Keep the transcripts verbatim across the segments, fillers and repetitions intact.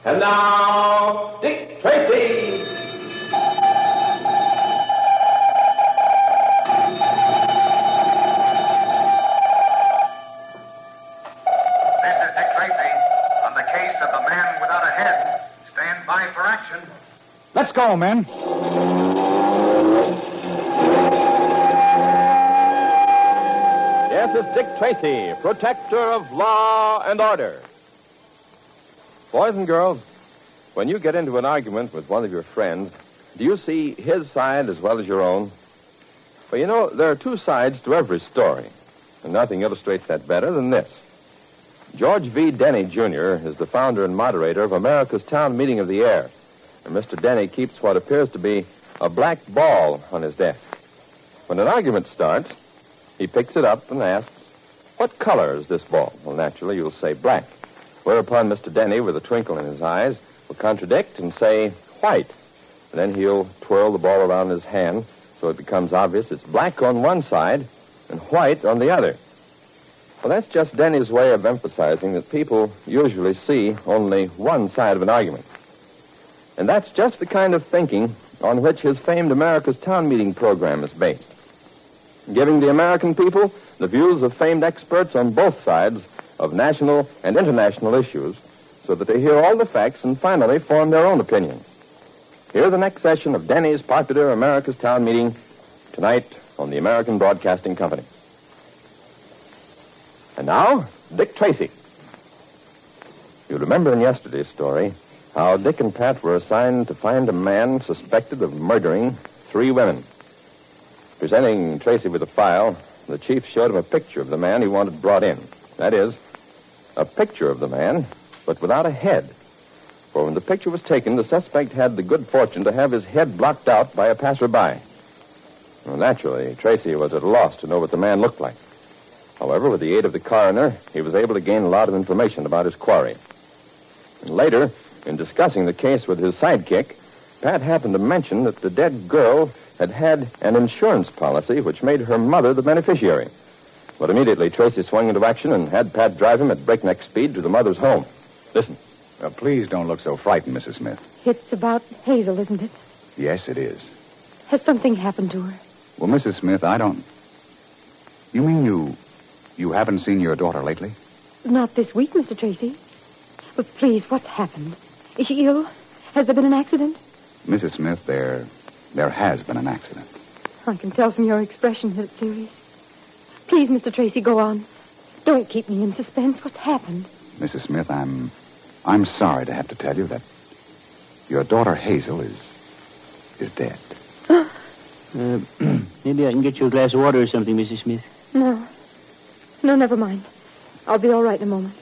And now, Dick Tracy. This is Dick Tracy on the case of the man without a head. Stand by for action. Let's go, men. Yes, it's Dick Tracy, protector of law and order. Boys and girls, when you get into an argument with one of your friends, do you see his side as well as your own? Well, you know, there are two sides to every story, and nothing illustrates that better than this. George V. Denny, Junior is the founder and moderator of America's Town Meeting of the Air, and Mister Denny keeps what appears to be a black ball on his desk. When an argument starts, he picks it up and asks, "What color is this ball?" Well, naturally, you'll say black. Whereupon Mister Denny, with a twinkle in his eyes, will contradict and say white. And then he'll twirl the ball around his hand so it becomes obvious it's black on one side and white on the other. Well, that's just Denny's way of emphasizing that people usually see only one side of an argument. And that's just the kind of thinking on which his famed America's Town Meeting program is based, giving the American people the views of famed experts on both sides of national and international issues so that they hear all the facts and finally form their own opinions. Here's the next session of Denny's popular America's Town Meeting tonight on the American Broadcasting Company. And now, Dick Tracy. You remember in yesterday's story how Dick and Pat were assigned to find a man suspected of murdering three women. Presenting Tracy with a file, the chief showed him a picture of the man he wanted brought in. That is, a picture of the man, but without a head. For when the picture was taken, the suspect had the good fortune to have his head blocked out by a passerby. Well, naturally, Tracy was at a loss to know what the man looked like. However, with the aid of the coroner, he was able to gain a lot of information about his quarry. And later, in discussing the case with his sidekick, Pat happened to mention that the dead girl had had an insurance policy which made her mother the beneficiary. But immediately, Tracy swung into action and had Pat drive him at breakneck speed to the mother's home. Listen. Now, please don't look so frightened, Missus Smith. It's about Hazel, isn't it? Yes, it is. Has something happened to her? Well, Missus Smith, I don't... You mean you... you haven't seen your daughter lately? Not this week, Mister Tracy. But please, what's happened? Is she ill? Has there been an accident? Missus Smith, there... there has been an accident. I can tell from your expression that it's serious. Please, Mister Tracy, go on. Don't keep me in suspense. What's happened? Missus Smith, I'm... I'm sorry to have to tell you that your daughter Hazel is... is dead. uh, maybe I can get you a glass of water or something, Missus Smith. No. No, never mind. I'll be all right in a moment.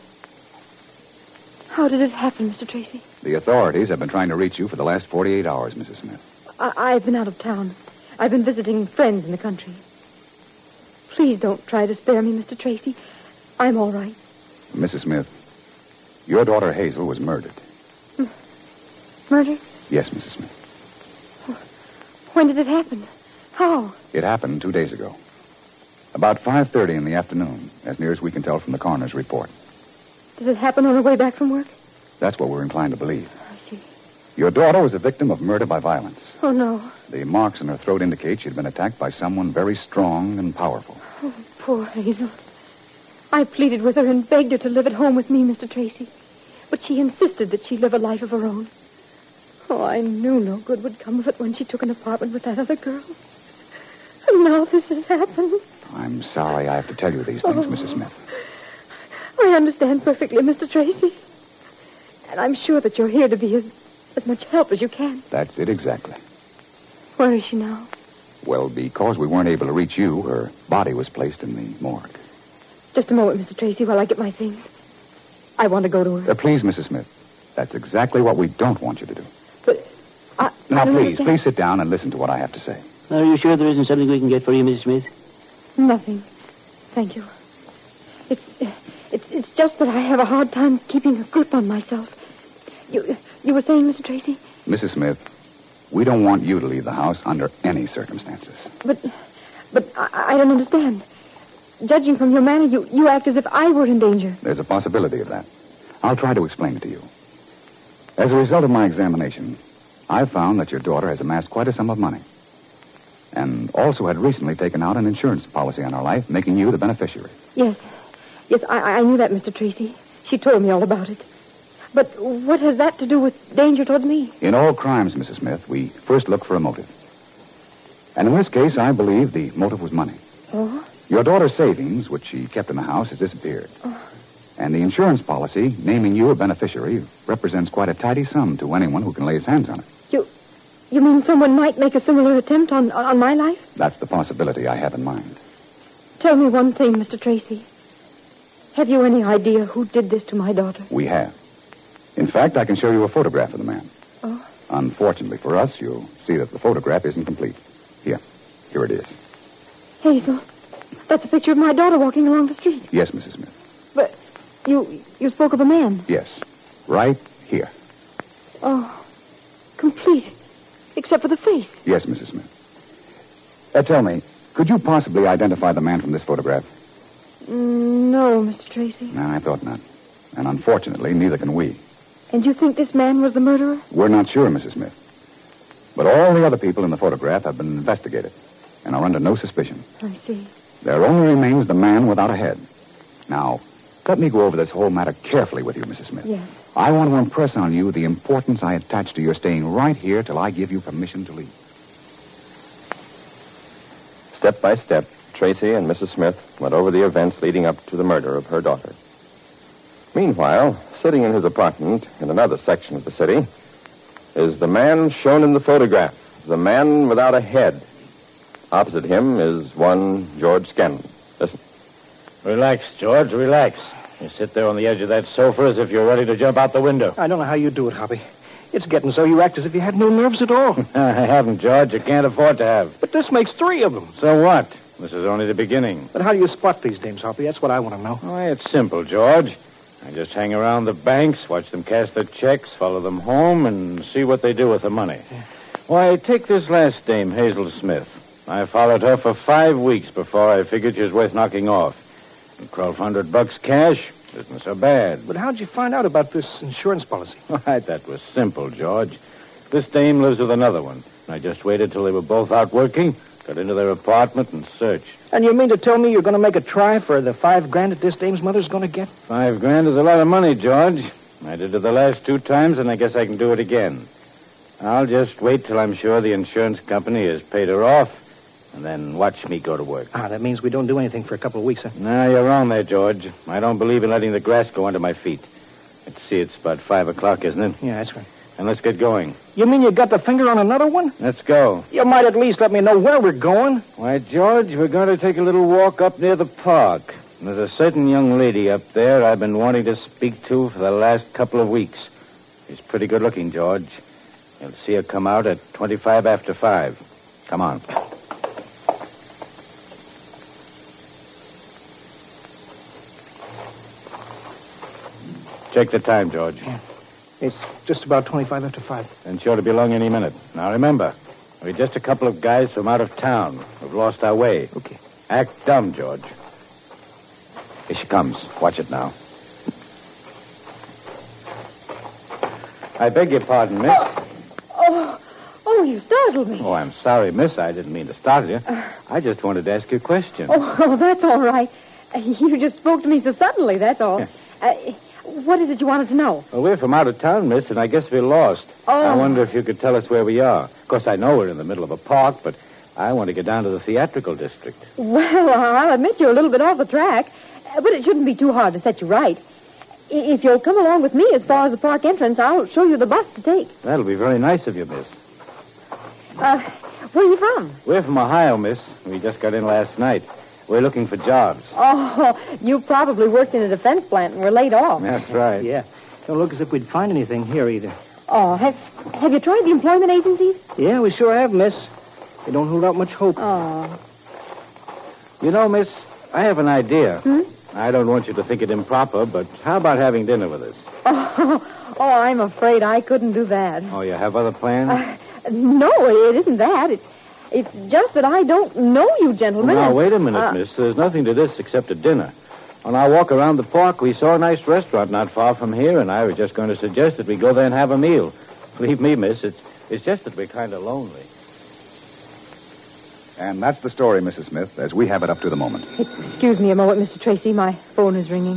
How did it happen, Mister Tracy? The authorities have been trying to reach you for the last forty-eight hours, Missus Smith. I- I've been out of town. I've been visiting friends in the country. Please don't try to spare me, Mister Tracy. I'm all right. Missus Smith, your daughter Hazel was murdered. Murdered? Yes, Missus Smith. When did it happen? How? It happened two days ago. About five thirty in the afternoon, as near as we can tell from the coroner's report. Did it happen on her way back from work? That's what we're inclined to believe. I see. Your daughter was a victim of murder by violence. Oh, no. The marks on her throat indicate she'd been attacked by someone very strong and powerful. Oh, poor Hazel. I pleaded with her and begged her to live at home with me, Mister Tracy. But she insisted that she live a life of her own. Oh, I knew no good would come of it when she took an apartment with that other girl. And now this has happened. I'm sorry I have to tell you these things, oh. Missus Smith. I understand perfectly, Mister Tracy. And I'm sure that you're here to be as, as much help as you can. That's it exactly. Where is she now? Well, because we weren't able to reach you, her body was placed in the morgue. Just a moment, Mister Tracy, while I get my things. I want to go to her. Uh, please, Missus Smith. That's exactly what we don't want you to do. But I... Now, I please, understand. please sit down and listen to what I have to say. Are you sure there isn't something we can get for you, Missus Smith? Nothing. Thank you. It's, it's, it's just that I have a hard time keeping a grip on myself. You, you were saying, Mister Tracy? Missus Smith, we don't want you to leave the house under any circumstances. But, but I, I don't understand. Judging from your manner, you, you act as if I were in danger. There's a possibility of that. I'll try to explain it to you. As a result of my examination, I found that your daughter has amassed quite a sum of money. And also had recently taken out an insurance policy on her life, making you the beneficiary. Yes. Yes, I, I knew that, Mister Tracy. She told me all about it. But what has that to do with danger towards me? In all crimes, Missus Smith, we first look for a motive. And in this case, I believe the motive was money. Oh? Your daughter's savings, which she kept in the house, has disappeared. Oh. And the insurance policy, naming you a beneficiary, represents quite a tidy sum to anyone who can lay his hands on it. You you mean someone might make a similar attempt on, on my life? That's the possibility I have in mind. Tell me one thing, Mister Tracy. Have you any idea who did this to my daughter? We have. In fact, I can show you a photograph of the man. Oh? Unfortunately for us, you'll see that the photograph isn't complete. Here. Here it is. Hazel, that's a picture of my daughter walking along the street. Yes, Missus Smith. But you you spoke of a man. Yes. Right here. Oh, complete. Except for the face. Yes, Missus Smith. Uh, tell me, could you possibly identify the man from this photograph? Mm, no, Mister Tracy. No, I thought not. And unfortunately, neither can we. And you think this man was the murderer? We're not sure, Missus Smith. But all the other people in the photograph have been investigated and are under no suspicion. I see. There only remains the man without a head. Now, let me go over this whole matter carefully with you, Missus Smith. Yes. I want to impress on you the importance I attach to your staying right here till I give you permission to leave. Step by step, Tracy and Missus Smith went over the events leading up to the murder of her daughter. Meanwhile, sitting in his apartment in another section of the city is the man shown in the photograph, the man without a head. Opposite him is one George Scanlon. Listen. Relax, George, relax. You sit there on the edge of that sofa as if you're ready to jump out the window. I don't know how you do it, Hoppy. It's getting so you act as if you had no nerves at all. I haven't, George. You can't afford to have. But this makes three of them. So what? This is only the beginning. But how do you spot these dames, Hoppy? That's what I want to know. Why, it's simple, George. I just hang around the banks, watch them cash their checks, follow them home, and see what they do with the money. Yeah. Why, take this last dame, Hazel Smith. I followed her for five weeks before I figured she was worth knocking off. And twelve hundred bucks cash isn't so bad. But how'd you find out about this insurance policy? Why, that was simple, George. This dame lives with another one. I just waited till they were both out working, got into their apartment, and searched. And you mean to tell me you're going to make a try for the five grand that this dame's mother's going to get? Five grand is a lot of money, George. I did it the last two times, and I guess I can do it again. I'll just wait till I'm sure the insurance company has paid her off, and then watch me go to work. Ah, that means we don't do anything for a couple of weeks, huh? No, you're wrong there, George. I don't believe in letting the grass go under my feet. Let's see, it's about five o'clock, isn't it? Yeah, that's right. And let's get going. You mean you got the finger on another one? Let's go. You might at least let me know where we're going. Why, George, we're going to take a little walk up near the park. There's a certain young lady up there I've been wanting to speak to for the last couple of weeks. She's pretty good looking, George. You'll see her come out at twenty-five after five. Come on. Check the time, George. Yeah. It's just about twenty-five after five. And sure to be along any minute. Now, remember, we're just a couple of guys from out of town who've lost our way. Okay. Act dumb, George. Here she comes. Watch it now. I beg your pardon, miss. Oh, oh, oh you startled me. Oh, I'm sorry, miss. I didn't mean to startle you. Uh, I just wanted to ask you a question. Oh, oh that's all right. You just spoke to me so suddenly, that's all. Yeah. Uh, What is it you wanted to know? Well, we're from out of town, miss, and I guess we're lost. Oh. I wonder if you could tell us where we are. Of course, I know we're in the middle of a park, but I want to get down to the theatrical district. Well, I'll admit you're a little bit off the track, but it shouldn't be too hard to set you right. If you'll come along with me as far as the park entrance, I'll show you the bus to take. That'll be very nice of you, miss. Uh, where are you from? We're from Ohio, miss. We just got in last night. We're looking for jobs. Oh, you probably worked in a defense plant and were laid off. That's right. Yeah. Don't look as if we'd find anything here either. Oh, have, have you tried the employment agencies? Yeah, we sure have, miss. They don't hold out much hope. Oh. You know, miss, I have an idea. Hmm? I don't want you to think it improper, but how about having dinner with us? Oh, oh I'm afraid I couldn't do that. Oh, you have other plans? Uh, no, it isn't that. It's, it's just that I don't know you gentlemen. Now, and, wait a minute, uh, miss. There's nothing to this except a dinner. On our walk around the park, we saw a nice restaurant not far from here, and I was just going to suggest that we go there and have a meal. Believe me, miss, it's, it's just that we're kind of lonely. And that's the story, Missus Smith, as we have it up to the moment. Excuse me a moment, Mister Tracy. My phone is ringing.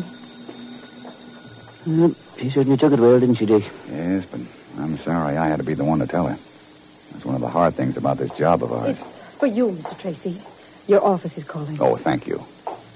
Uh, she certainly took it well, didn't she, Dick? Yes, but I'm sorry I had to be the one to tell her. That's one of the hard things about this job of ours. It's for you, Mister Tracy. Your office is calling. Oh, thank you.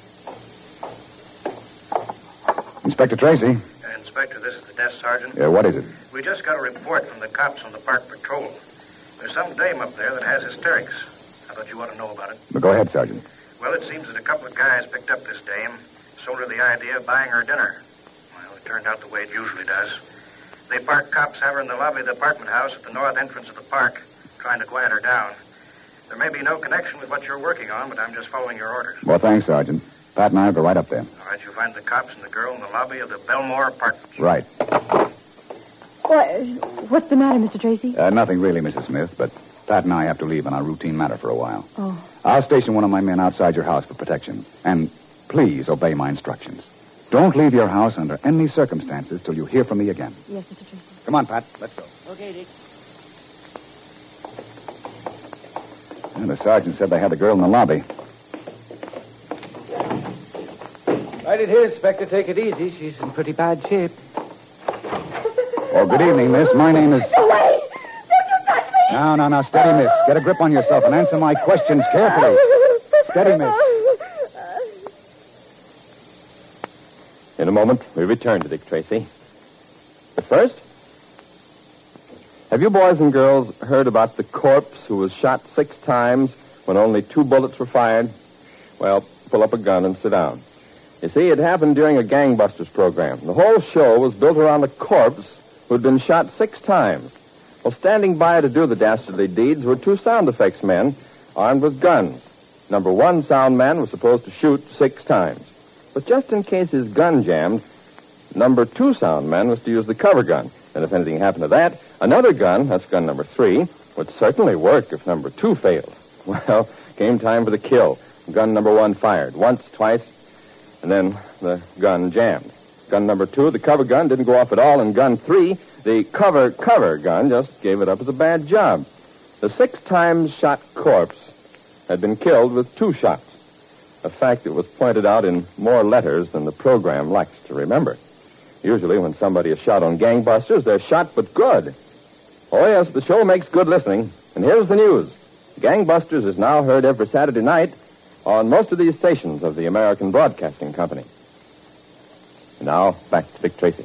Inspector Tracy. Uh, Inspector, this is the desk sergeant. Yeah, what is it? We just got a report from the cops on the park patrol. There's some dame up there that has hysterics. I thought you ought to know about it. But go ahead, Sergeant. Well, it seems that a couple of guys picked up this dame, sold her the idea of buying her dinner. Well, it turned out the way it usually does. They parked cops have her in the lobby of the apartment house at the north entrance of the park, trying to quiet her down. There may be no connection with what you're working on, but I'm just following your orders. Well, thanks, Sergeant. Pat and I will go right up there. All right, you'll find the cops and the girl in the lobby of the Belmore Apartments. Right. Why, what's the matter, Mister Tracy? Uh, nothing really, Missus Smith, but Pat and I have to leave on a routine matter for a while. Oh. I'll station one of my men outside your house for protection. And please obey my instructions. Don't leave your house under any circumstances till you hear from me again. Yes, Mister Tracy. Come on, Pat. Let's go. Okay, Dick. And the sergeant said they had the girl in the lobby. Right it is, Inspector. Take it easy. She's in pretty bad shape. Oh, good evening, miss. My name is... Away! Don't you touch me! No, no, no. Steady, miss. Get a grip on yourself and answer my questions carefully. Steady, miss. In a moment, we return to Dick Tracy. But first, have you boys and girls heard about the corpse who was shot six times when only two bullets were fired? Well, pull up a gun and sit down. You see, it happened during a gangbusters program. The whole show was built around a corpse who'd been shot six times. Well, standing by to do the dastardly deeds were two sound effects men armed with guns. Number one sound man was supposed to shoot six times. But just in case his gun jammed, number two sound man was to use the cover gun. And if anything happened to that, another gun, that's gun number three, would certainly work if number two failed. Well, came time for the kill. Gun number one fired once, twice, and then the gun jammed. Gun number two, the cover gun, didn't go off at all, and gun three, the cover-cover gun, just gave it up as a bad job. The six times shot corpse had been killed with two shots, a fact that was pointed out in more letters than the program likes to remember. Usually when somebody is shot on gangbusters, they're shot but good. Oh, yes, the show makes good listening, and here's the news. Gangbusters is now heard every Saturday night on most of these stations of the American Broadcasting Company. And now, back to Dick Tracy.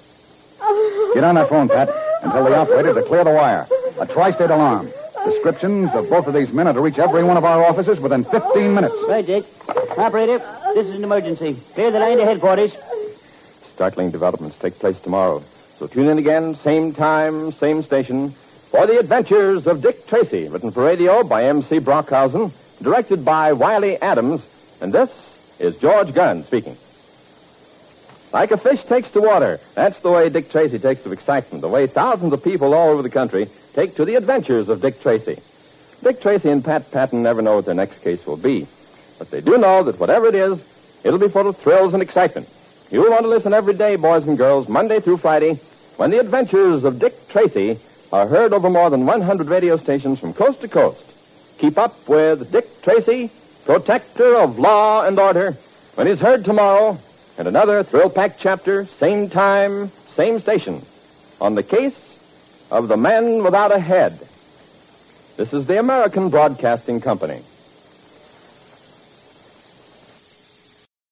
Get on that phone, Pat, and tell the operator to clear the wire. A tri-state alarm. Descriptions of both of these men are to reach every one of our offices within fifteen minutes. Right, Dick. Operator, this is an emergency. Clear the line to headquarters. Startling developments take place tomorrow. So tune in again, same time, same station, for the adventures of Dick Tracy, written for radio by M C Brockhausen, directed by Wiley Adams, and this is George Gunn speaking. Like a fish takes to water, that's the way Dick Tracy takes to excitement, the way thousands of people all over the country take to the adventures of Dick Tracy. Dick Tracy and Pat Patton never know what their next case will be, but they do know that whatever it is, it'll be full of thrills and excitement. You'll want to listen every day, boys and girls, Monday through Friday, when the adventures of Dick Tracy are heard over more than one hundred radio stations from coast to coast. Keep up with Dick Tracy, protector of law and order, when he's heard tomorrow, and another thrill-packed chapter, same time, same station, on the case of the man without a head. This is the American Broadcasting Company.